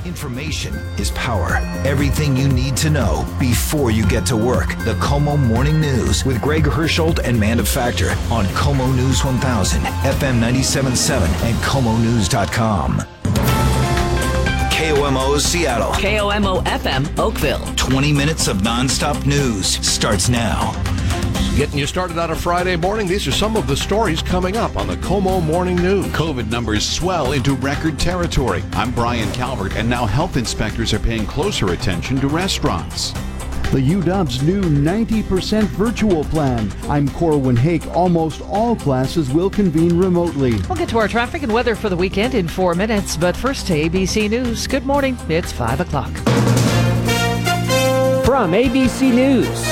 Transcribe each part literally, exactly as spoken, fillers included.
Information is power. Everything you need to know before you get to work. The KOMO Morning News with Greg Hersholt and Manda Factor on KOMO News one thousand, F M ninety-seven point seven, and komo news dot com. K O M O Seattle. K O M O F M Oakville. twenty minutes of nonstop news starts now. Getting you started on a Friday morning, these are some of the stories coming up on the KOMO Morning News. COVID numbers swell into record territory. I'm Brian Calvert, and now health inspectors are paying closer attention to restaurants. The U W's new ninety percent virtual plan. I'm Corwin Hake. Almost all classes will convene remotely. We'll get to our traffic and weather for the weekend in four minutes, but first to A B C News. Good morning. It's five o'clock. From A B C News,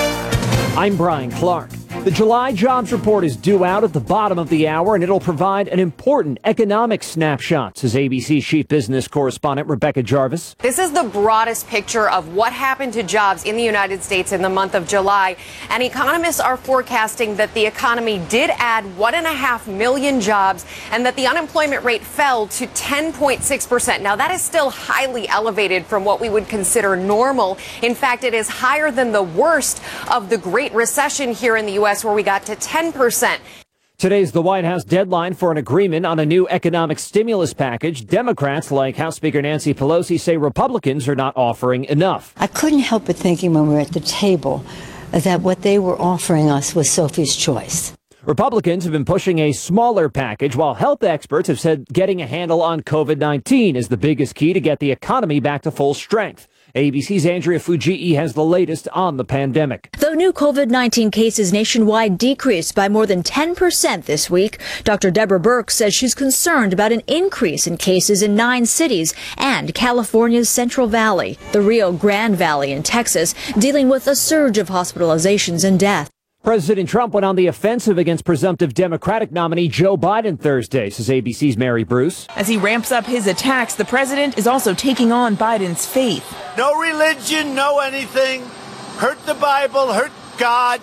I'm Brian Clark. The July jobs report is due out at the bottom of the hour, and it'll provide an important economic snapshot, says A B C Chief Business Correspondent Rebecca Jarvis. This is the broadest picture of what happened to jobs in the United States in the month of July. And economists are forecasting that the economy did add one and a half million jobs and that the unemployment rate fell to ten point six percent. Now, that is still highly elevated from what we would consider normal. In fact, it is higher than the worst of the Great Recession here in the U S, where we got to ten percent. Today's the White House deadline for an agreement on a new economic stimulus package. Democrats, like House Speaker Nancy Pelosi, say Republicans are not offering enough. I couldn't help but thinking when we were at the table that what they were offering us was Sophie's choice. Republicans have been pushing a smaller package, while health experts have said getting a handle on COVID nineteen is the biggest key to get the economy back to full strength. A B C's Andrea Fujii has the latest on the pandemic. Though new COVID nineteen cases nationwide decreased by more than ten percent this week, Doctor Deborah Burke says she's concerned about an increase in cases in nine cities and California's Central Valley, the Rio Grande Valley in Texas, dealing with a surge of hospitalizations and deaths. President Trump went on the offensive against presumptive Democratic nominee Joe Biden Thursday, says A B C's Mary Bruce. As he ramps up his attacks, the president is also taking on Biden's faith. No religion, no anything. Hurt the Bible, hurt God.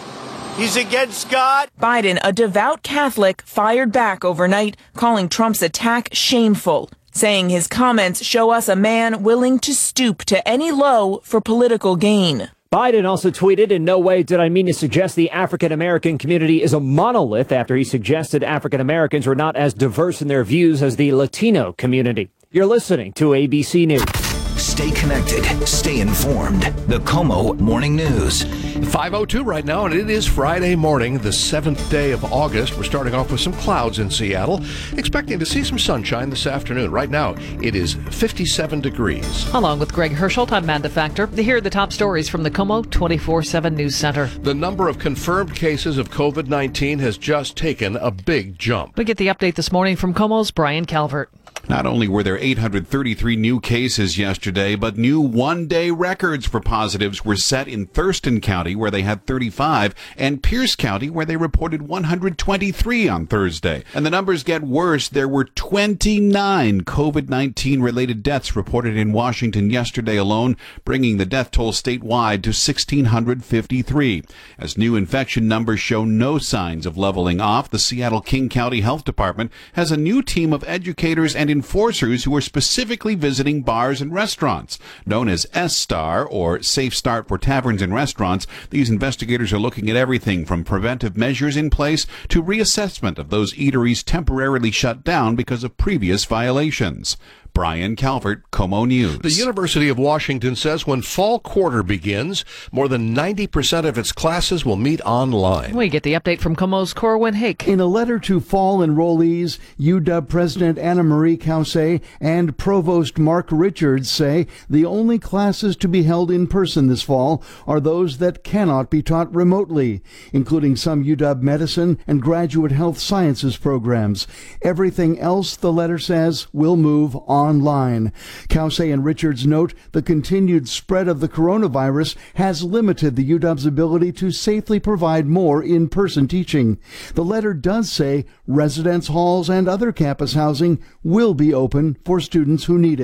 He's against God. Biden, a devout Catholic, fired back overnight, calling Trump's attack shameful, saying his comments show us a man willing to stoop to any low for political gain. Biden also tweeted, "In no way did I mean to suggest the African-American community is a monolith," after he suggested African Americans were not as diverse in their views as the Latino community. You're listening to A B C News. Stay connected. Stay informed. The KOMO Morning News. five oh two right now, and it is Friday morning, the seventh day of August. We're starting off with some clouds in Seattle, expecting to see some sunshine this afternoon. Right now, it is fifty-seven degrees. Along with Greg Hersholt, I'm Manda Factor. Here are the top stories from the KOMO twenty-four seven News Center. The number of confirmed cases of COVID nineteen has just taken a big jump. We get the update this morning from KOMO's Brian Calvert. Not only were there eight hundred thirty-three new cases yesterday, but new one-day records for positives were set in Thurston County, where they had thirty-five, and Pierce County, where they reported one hundred twenty-three on Thursday. And the numbers get worse. There were twenty-nine COVID nineteen related deaths reported in Washington yesterday alone, bringing the death toll statewide to one thousand six hundred fifty-three. As new infection numbers show no signs of leveling off, the Seattle-King County Health Department has a new team of educators and enforcers who are specifically visiting bars and restaurants. Known as S-STAR, or Safe Start for Taverns and Restaurants, these investigators are looking at everything from preventive measures in place to reassessment of those eateries temporarily shut down because of previous violations. Brian Calvert, KOMO News. The University of Washington says when fall quarter begins, more than ninety percent of its classes will meet online. We get the update from KOMO's Corwin Hake. In a letter to fall enrollees, U W President Anna Marie Causse and Provost Mark Richards say the only classes to be held in person this fall are those that cannot be taught remotely, including some U W medicine and graduate health sciences programs. Everything else, the letter says, will move on. Online. Causse and Richards note the continued spread of the coronavirus has limited the U W's ability to safely provide more in-person teaching. The letter does say residence halls and other campus housing will be open for students who need it.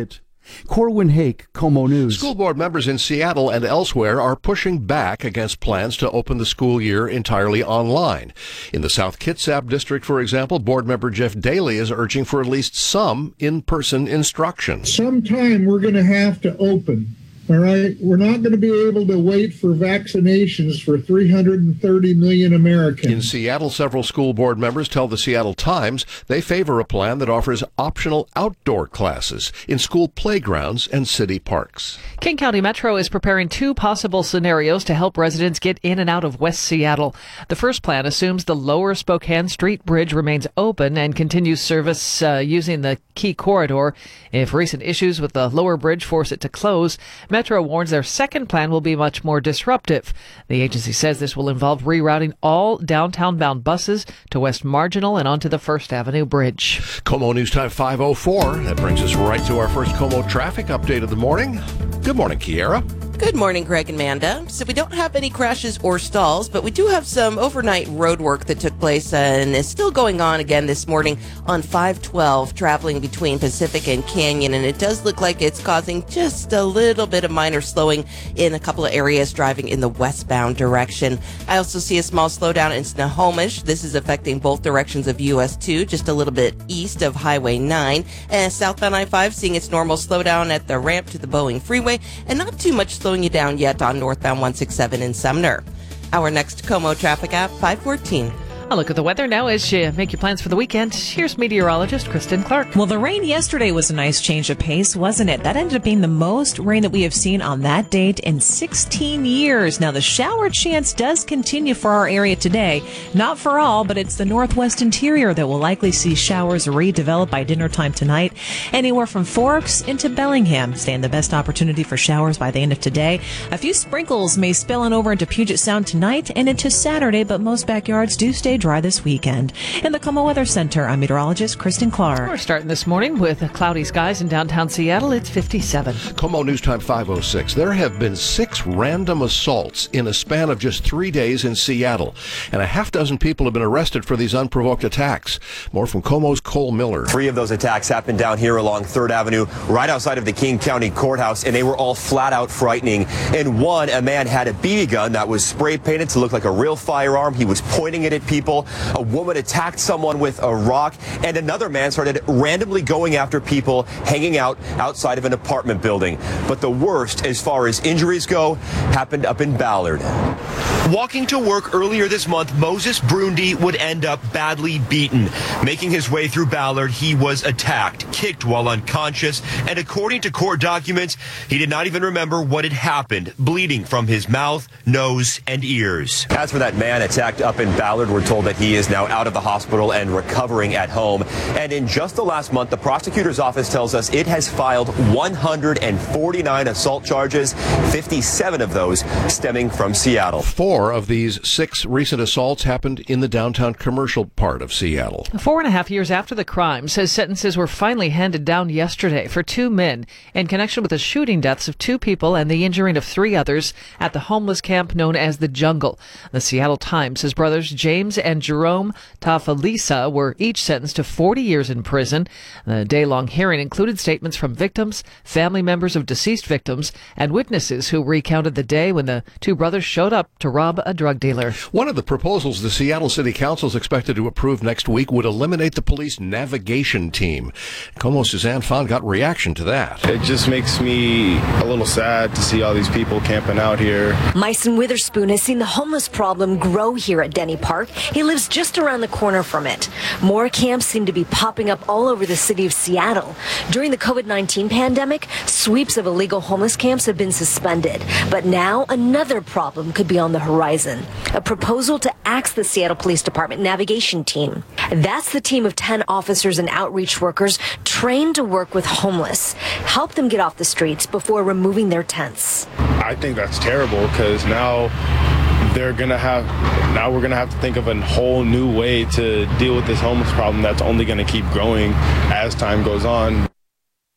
Corwin Hake, KOMO News. School board members in Seattle and elsewhere are pushing back against plans to open the school year entirely online. In the South Kitsap district, for example, board member Jeff Daly is urging for at least some in-person instruction. Sometime we're going to have to open. All right, we're not going to be able to wait for vaccinations for three hundred thirty million Americans. In Seattle, several school board members tell the Seattle Times they favor a plan that offers optional outdoor classes in school playgrounds and city parks. King County Metro is preparing two possible scenarios to help residents get in and out of West Seattle. The first plan assumes the lower Spokane Street Bridge remains open and continues service uh, using the key corridor. If recent issues with the lower bridge force it to close, Metro warns their second plan will be much more disruptive. The agency says this will involve rerouting all downtown-bound buses to West Marginal and onto the First Avenue Bridge. KOMO News Time five oh four. That brings us right to our first KOMO traffic update of the morning. Good morning, Kiera. Good morning, Greg and Manda. So we don't have any crashes or stalls, but we do have some overnight road work that took place and is still going on again this morning on five twelve, traveling between Pacific and Canyon. And it does look like it's causing just a little bit of minor slowing in a couple of areas driving in the westbound direction. I also see a small slowdown in Snohomish. This is affecting both directions of U S two, just a little bit east of Highway nine. And southbound I five seeing its normal slowdown at the ramp to the Boeing Freeway, and not too much slowing you down yet on northbound one sixty-seven in Sumner. Our next KOMO traffic app, five fourteen. A look at the weather now as you make your plans for the weekend. Here's meteorologist Kristen Clark. Well, the rain yesterday was a nice change of pace, wasn't it? That ended up being the most rain that we have seen on that date in sixteen years. Now, the shower chance does continue for our area today. Not for all, but it's the northwest interior that will likely see showers redevelop by dinner time tonight. Anywhere from Forks into Bellingham stand the best opportunity for showers by the end of today. A few sprinkles may spill on over into Puget Sound tonight and into Saturday, but most backyards do stay dry this weekend. In the KOMO Weather Center, I'm meteorologist Kristen Clark. We're starting this morning with cloudy skies in downtown Seattle. It's fifty-seven. KOMO News Time five oh six. There have been six random assaults in a span of just three days in Seattle, and a half dozen people have been arrested for these unprovoked attacks. More from KOMO's Cole Miller. Three of those attacks happened down here along third Avenue, right outside of the King County Courthouse, and they were all flat out frightening. In one, a man had a B B gun that was spray painted to look like a real firearm. He was pointing it at people. A woman attacked someone with a rock, and another man started randomly going after people hanging out outside of an apartment building. But the worst, as far as injuries go, happened up in Ballard. Walking to work earlier this month, Moses Brundy would end up badly beaten. Making his way through Ballard, he was attacked, kicked while unconscious, and according to court documents, he did not even remember what had happened, bleeding from his mouth, nose, and ears. As for that man attacked up in Ballard, we're told that he is now out of the hospital and recovering at home. And in just the last month, the prosecutor's office tells us it has filed one hundred forty-nine assault charges, fifty-seven of those stemming from Seattle. Four of these six recent assaults happened in the downtown commercial part of Seattle. Four and a half years after the crime, says sentences were finally handed down yesterday for two men in connection with the shooting deaths of two people and the injuring of three others at the homeless camp known as the Jungle. The Seattle Times says brothers James and Jerome Tafalisa were each sentenced to forty years in prison. The day-long hearing included statements from victims, family members of deceased victims, and witnesses who recounted the day when the two brothers showed up to rob a drug dealer. One of the proposals the Seattle City Council is expected to approve next week would eliminate the police navigation team. KOMO's Suzanne Fon got reaction to that. It just makes me a little sad to see all these people camping out here. Myson Witherspoon has seen the homeless problem grow here at Denny Park. He lives just around the corner from it. More camps seem to be popping up all over the city of Seattle. During the COVID nineteen pandemic, sweeps of illegal homeless camps have been suspended. But now another problem could be on the horizon. A proposal to axe the Seattle Police Department navigation team. That's the team of ten officers and outreach workers trained to work with homeless, help them get off the streets before removing their tents. I think that's terrible because now they're gonna have now we're gonna have to think of a whole new way to deal with this homeless problem that's only gonna keep growing as time goes on.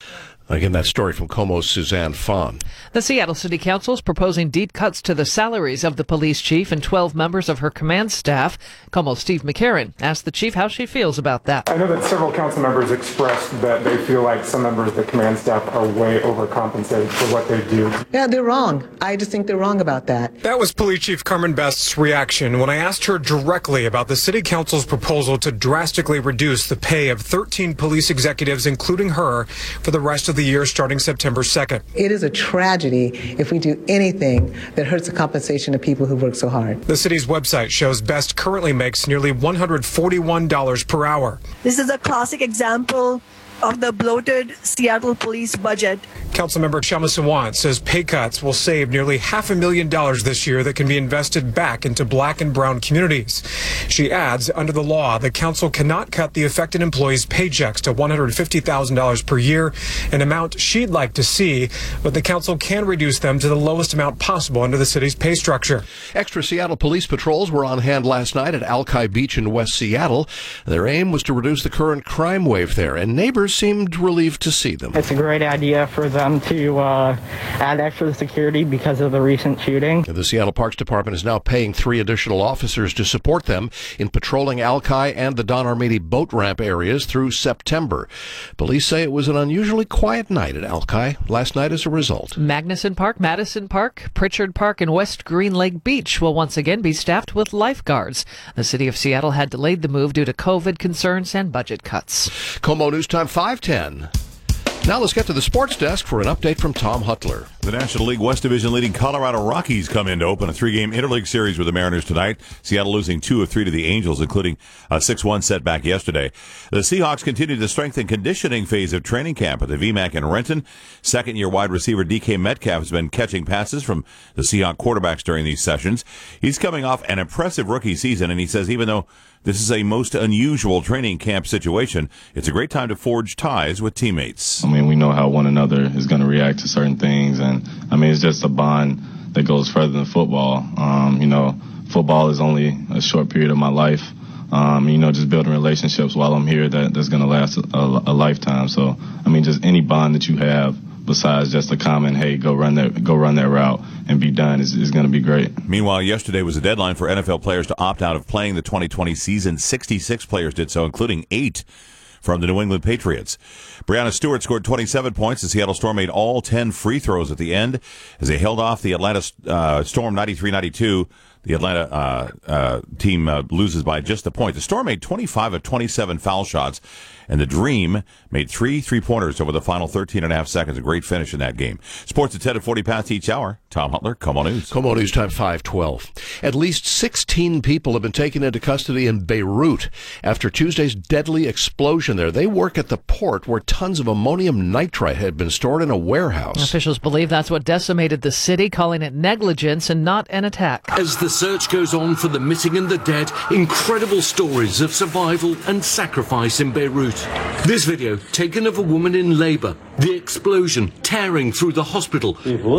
Again, that story from KOMO's Suzanne Fawn. The Seattle City Council is proposing deep cuts to the salaries of the police chief and twelve members of her command staff. KOMO's Steve McCarron asked the chief how she feels about that. I know that several council members expressed that they feel like some members of the command staff are way overcompensated for what they do. Yeah, they're wrong. I just think they're wrong about that. That was Police Chief Carmen Best's reaction when I asked her directly about the City Council's proposal to drastically reduce the pay of thirteen police executives, including her, for the rest of the year starting September second. It is a tragedy if we do anything that hurts the compensation of people who work so hard. The city's website shows Best currently makes nearly one hundred forty-one dollars per hour. This is a classic example of the bloated Seattle police budget. Councilmember Kshama Sawant says pay cuts will save nearly half a million dollars this year that can be invested back into black and brown communities. She adds, under the law, the council cannot cut the affected employees' paychecks to one hundred fifty thousand dollars per year, an amount she'd like to see, but the council can reduce them to the lowest amount possible under the city's pay structure. Extra Seattle police patrols were on hand last night at Alki Beach in West Seattle. Their aim was to reduce the current crime wave there, and neighbors seemed relieved to see them. It's a great idea for them to uh, add extra security because of the recent shooting. The Seattle Parks Department is now paying three additional officers to support them in patrolling Alki and the Don Armady boat ramp areas through September. Police say it was an unusually quiet night at Alki last night as a result. Magnuson Park, Madison Park, Pritchard Park, and West Green Lake Beach will once again be staffed with lifeguards. The city of Seattle had delayed the move due to COVID concerns and budget cuts. KOMO News Time five ten. Now let's get to the sports desk for an update from Tom Huttler. The National League West Division leading Colorado Rockies come in to open a three-game interleague series with the Mariners tonight. Seattle losing two of three to the Angels, including a six one setback yesterday. The Seahawks continue the strength and conditioning phase of training camp at the V MAC in Renton. Second-year wide receiver D K Metcalf has been catching passes from the Seahawks quarterbacks during these sessions. He's coming off an impressive rookie season, and he says even though this is a most unusual training camp situation, it's a great time to forge ties with teammates. I mean, we know how one another is going to react to certain things, and I mean, it's just a bond that goes further than football. Um, you know, football is only a short period of my life. Um, you know, just building relationships while I'm here that, that's going to last a, a lifetime. So, I mean, just any bond that you have besides just a common, hey, go run that, go run that route and be done is, is going to be great. Meanwhile, yesterday was the deadline for N F L players to opt out of playing the twenty twenty season. sixty-six players did so, including eight from the New England Patriots. Breanna Stewart scored twenty-seven points. The Seattle Storm made all ten free throws at the end as they held off the Atlanta uh, Storm ninety-three ninety-two. The Atlanta uh, uh, team uh, loses by just a point. The Storm made twenty-five of twenty-seven foul shots, and the Dream made three three-pointers over the final thirteen and a half seconds. A great finish in that game. Sports at ten and forty past each hour. Tom Huttler, KOMO News. KOMO News Time five twelve. At least sixteen people have been taken into custody in Beirut after Tuesday's deadly explosion there. They work at the port where tons of ammonium nitrate had been stored in a warehouse. Officials believe that's what decimated the city, calling it negligence and not an attack. As the search goes on for the missing and the dead, incredible stories of survival and sacrifice in Beirut. This video taken of a woman in labour, the explosion tearing through the hospital.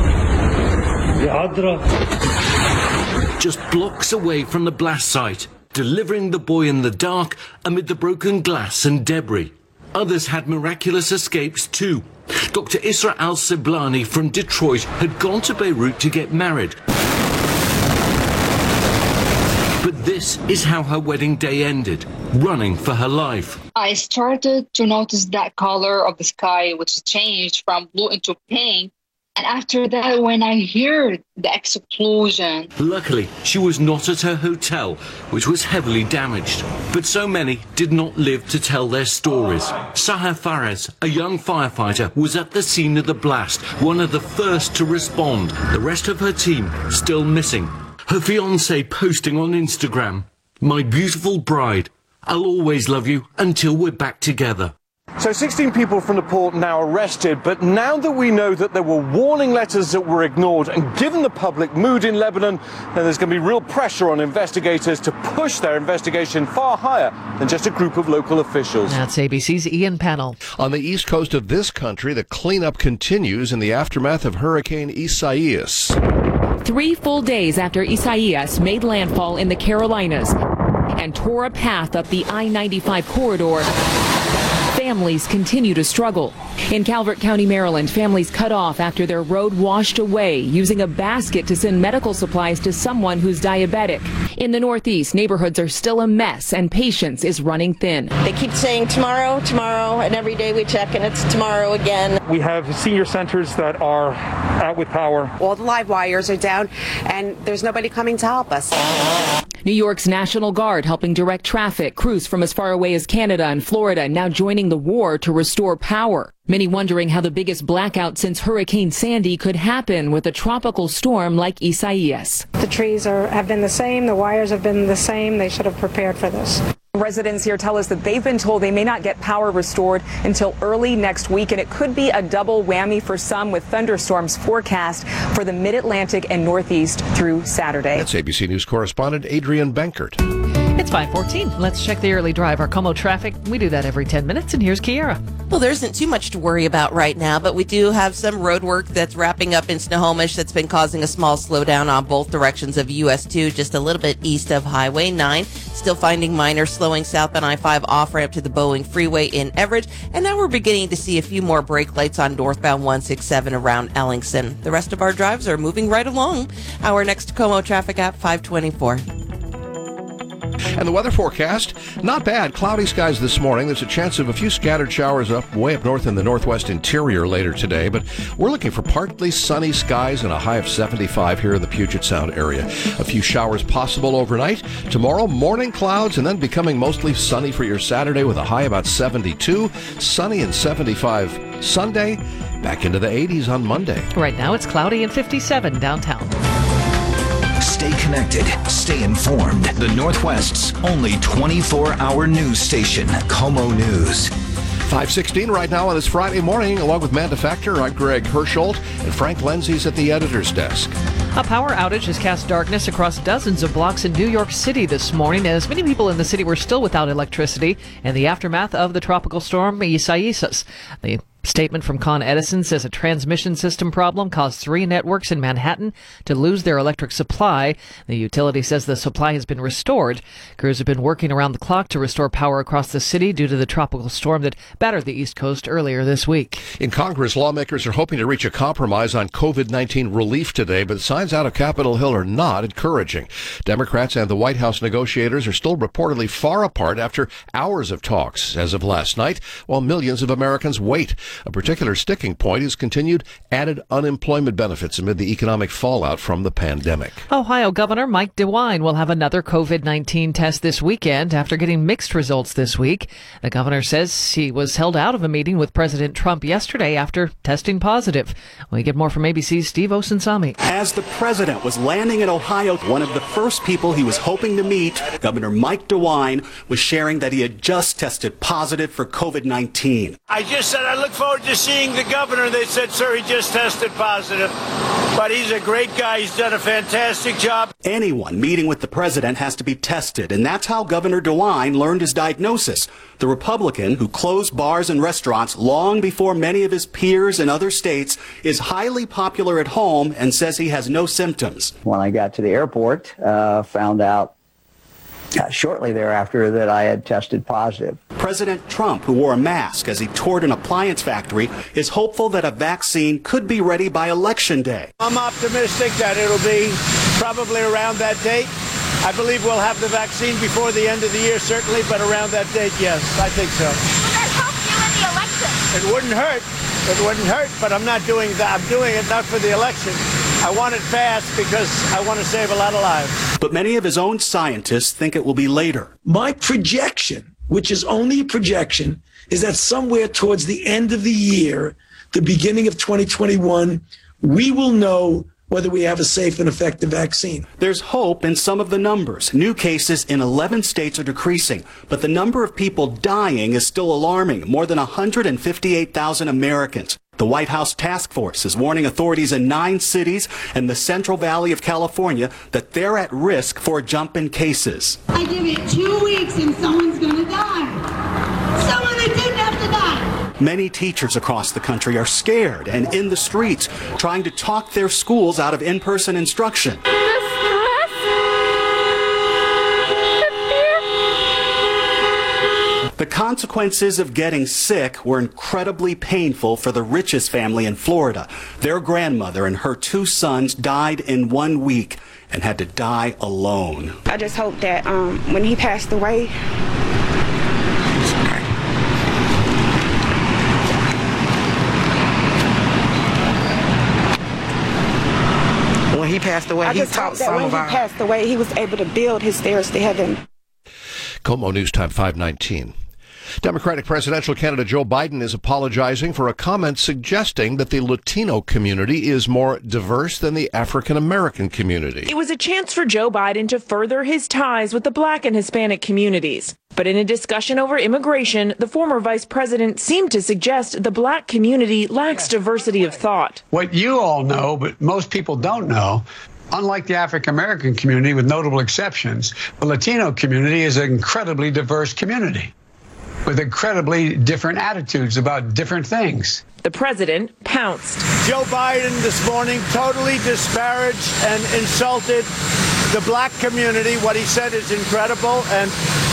Just blocks away from the blast site, delivering the boy in the dark amid the broken glass and debris. Others had miraculous escapes too. Doctor Isra Al-Siblani from Detroit had gone to Beirut to get married. But this is how her wedding day ended, running for her life. I started to notice that color of the sky, which changed from blue into pink. And after that, when I heard the explosion... Luckily, she was not at her hotel, which was heavily damaged. But so many did not live to tell their stories. Sahar Fares, a young firefighter, was at the scene of the blast, one of the first to respond. The rest of her team still missing. Her fiancé posting on Instagram, "My beautiful bride, I'll always love you until we're back together." So sixteen people from the port now arrested, but now that we know that there were warning letters that were ignored, and given the public mood in Lebanon, then there's going to be real pressure on investigators to push their investigation far higher than just a group of local officials. That's A B C's Ian Pennell. On the east coast of this country, the cleanup continues in the aftermath of Hurricane Isaias. Three full days after Isaias made landfall in the Carolinas and tore a path up the I ninety-five corridor, families continue to struggle. In Calvert County, Maryland, families cut off after their road washed away, using a basket to send medical supplies to someone who's diabetic. In the Northeast, neighborhoods are still a mess and patience is running thin. They keep saying tomorrow, tomorrow, and every day we check and it's tomorrow again. We have senior centers that are out with power. All the live wires are down and there's nobody coming to help us. New York's National Guard helping direct traffic, crews from as far away as Canada and Florida now joining the war to restore power. Many wondering how the biggest blackout since Hurricane Sandy could happen with a tropical storm like Isaias. The trees are, have been the same, the wires have been the same. They should have prepared for this. Residents here tell us that they've been told they may not get power restored until early next week, and it could be a double whammy for some with thunderstorms forecast for the mid-Atlantic and Northeast through Saturday. That's A B C News correspondent Adrian Benkert. It's five fourteen. Let's check the early drive. Our Como traffic. We do that every ten minutes, and here's Kiara. Well, there isn't too much to worry about right now, but we do have some road work that's wrapping up in Snohomish that's been causing a small slowdown on both directions of U S two, just a little bit east of Highway nine. Still finding minor slowing south on I five off-ramp to the Boeing Freeway in Everett. And now we're beginning to see a few more brake lights on northbound one sixty-seven around Ellingson. The rest of our drives are moving right along. Our next Como traffic at five twenty-four. And the weather forecast, not bad. Cloudy skies this morning. There's a chance of a few scattered showers up way up north in the northwest interior later today, but we're looking for partly sunny skies and a high of seventy-five here in the Puget Sound area. A few showers possible overnight. Tomorrow, morning clouds and then becoming mostly sunny for your Saturday with a high about seventy-two. Sunny and seventy-five Sunday. Back into the eighties on Monday. Right now it's cloudy and fifty-seven downtown. Stay connected. Stay informed. The Northwest's only twenty-four hour news station, Como News. five sixteen right now on this Friday morning, along with Manda Factor, I'm Greg Hersholt, and Frank Lindsay's at the editor's desk. A power outage has cast darkness across dozens of blocks in New York City this morning, as many people in the city were still without electricity in the aftermath of the tropical storm Isaias. The statement from Con Edison says a transmission system problem caused three networks in Manhattan to lose their electric supply. The utility says the supply has been restored. Crews have been working around the clock to restore power across the city due to the tropical storm that battered the East Coast earlier this week. In Congress, lawmakers are hoping to reach a compromise on COVID nineteen relief today, but signs out of Capitol Hill are not encouraging. Democrats and the White House negotiators are still reportedly far apart after hours of talks as of last night, while millions of Americans wait. A particular sticking point is continued added unemployment benefits amid the economic fallout from the pandemic. Ohio Governor Mike DeWine will have another COVID nineteen test this weekend after getting mixed results this week. The governor says he was held out of a meeting with President Trump yesterday after testing positive. We get more from A B C's Steve Osunsami. As the president was landing in Ohio, one of the first people he was hoping to meet, Governor Mike DeWine, was sharing that he had just tested positive for COVID nineteen. I just said I look forward to seeing the governor. They said, sir, he just tested positive. But he's a great guy. He's done a fantastic job. Anyone meeting with the president has to be tested, and that's how Governor DeWine learned his diagnosis. The Republican, who closed bars and restaurants long before many of his peers in other states, is highly popular at home and says he has no symptoms. When I got to the airport, uh, found out Uh, shortly thereafter that I had tested positive. President Trump, who wore a mask as he toured an appliance factory, is hopeful that a vaccine could be ready by Election Day. I'm optimistic that it'll be probably around that date. I believe we'll have the vaccine before the end of the year, certainly, but around that date, yes, I think so. Will that help you in the election? It wouldn't hurt. It wouldn't hurt, but I'm not doing that. I'm doing it not for the election. I want it fast because I want to save a lot of lives. But many of his own scientists think it will be later. My projection, which is only a projection, is that somewhere towards the end of the year, the beginning of twenty twenty-one, we will know whether we have a safe and effective vaccine. There's hope in some of the numbers. New cases in eleven states are decreasing, but the number of people dying is still alarming, more than one hundred fifty-eight thousand Americans. The White House task force is warning authorities in nine cities and the Central Valley of California that they're at risk for a jump in cases. I give it two weeks and someone's going to die. Someone that didn't have to die. Many teachers across the country are scared and in the streets trying to talk their schools out of in-person instruction. The consequences of getting sick were incredibly painful for the Riches family in Florida. Their grandmother and her two sons died in one week and had to die alone. I just hope that um, when he passed away, when he passed away, I he just hope taught that some when of he our... passed away, he was able to build his stairs to heaven. Como News Time five nineteen. Democratic presidential candidate Joe Biden is apologizing for a comment suggesting that the Latino community is more diverse than the African American community. It was a chance for Joe Biden to further his ties with the Black and Hispanic communities. But in a discussion over immigration, the former vice president seemed to suggest the Black community lacks diversity of thought. What you all know, but most people don't know, unlike the African American community, with notable exceptions, the Latino community is an incredibly diverse community with incredibly different attitudes about different things. The president pounced. Joe Biden this morning totally disparaged and insulted the Black community. What he said is incredible, and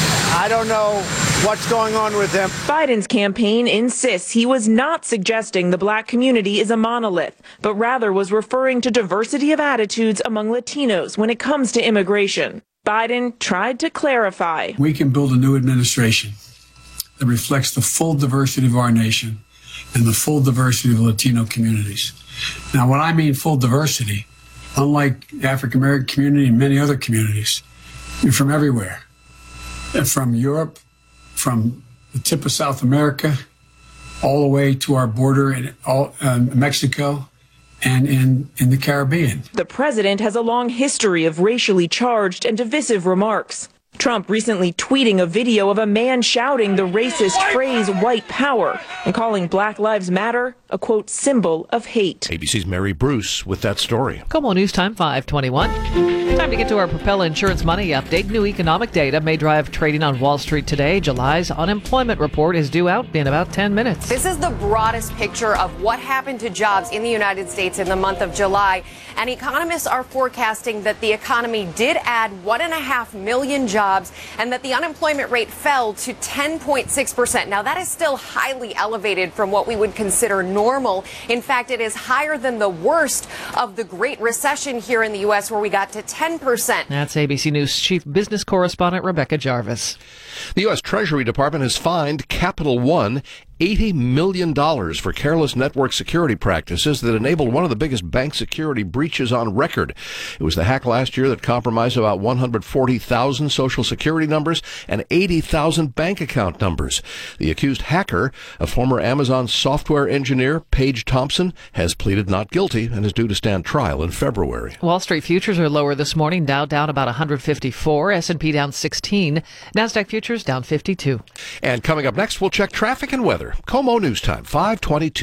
I don't know what's going on with him. Biden's campaign insists he was not suggesting the Black community is a monolith, but rather was referring to diversity of attitudes among Latinos when it comes to immigration. Biden tried to clarify. We can build a new administration that reflects the full diversity of our nation and the full diversity of the Latino communities. Now, when I mean full diversity, unlike the African American community and many other communities, you're from everywhere. And from Europe, from the tip of South America, all the way to our border in all, uh, Mexico and in, in the Caribbean. The president has a long history of racially charged and divisive remarks. Trump recently tweeting a video of a man shouting the racist phrase white power and calling Black Lives Matter a, quote, symbol of hate. A B C's Mary Bruce with that story. Como News Time five twenty-one. Time to get to our Propella Insurance Money Update. New economic data may drive trading on Wall Street today. July's unemployment report is due out in about ten minutes. This is the broadest picture of what happened to jobs in the United States in the month of July. And economists are forecasting that the economy did add one and a half million jobs and that the unemployment rate fell to ten point six percent. Now, that is still highly elevated from what we would consider normal. In fact, it is higher than the worst of the Great Recession here in the U S, where we got to ten percent. That's A B C News chief business correspondent Rebecca Jarvis. The U S Treasury Department has fined Capital One eighty million dollars for careless network security practices that enabled one of the biggest bank security breaches on record. It was the hack last year that compromised about one hundred forty thousand social security numbers and eighty thousand bank account numbers. The accused hacker, a former Amazon software engineer, Paige Thompson, has pleaded not guilty and is due to stand trial in February. Wall Street futures are lower this morning. Dow down about one hundred fifty-four, S and P down sixteen, NASDAQ futures down fifty-two. And coming up next, we'll check traffic and weather. Como News Time, five twenty-two.